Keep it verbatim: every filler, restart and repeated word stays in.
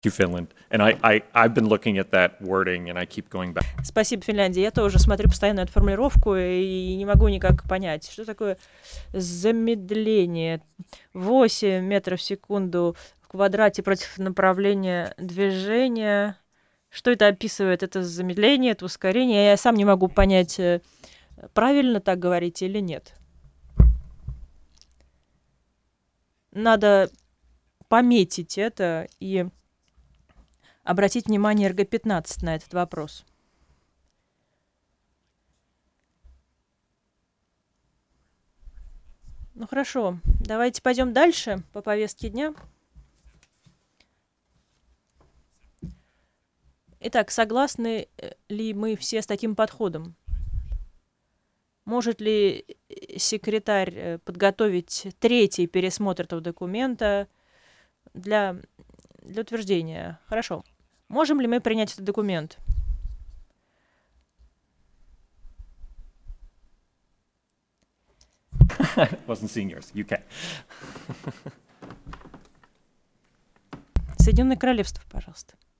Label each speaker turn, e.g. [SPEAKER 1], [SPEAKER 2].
[SPEAKER 1] you, Finland. And I, I, I've been looking at that wording and I keep going back.
[SPEAKER 2] Спасибо, Финляндия. Я тоже смотрю постоянно эту формулировку и не могу никак понять, что такое замедление. восемь метров в секунду в квадрате против направления движения. Что это описывает? Это замедление, это ускорение. Я сам не могу понять, правильно так говорить или нет. Надо пометить это и обратить внимание эр гэ пятнадцать на этот вопрос. Ну хорошо, давайте пойдем дальше по повестке дня. Итак, согласны ли мы все с таким подходом? Может ли секретарь подготовить третий пересмотр этого документа для, для утверждения? Хорошо. Можем ли мы принять этот документ?
[SPEAKER 1] Wasn't seeing yours. ю кей.
[SPEAKER 2] Соединенное Королевство, пожалуйста.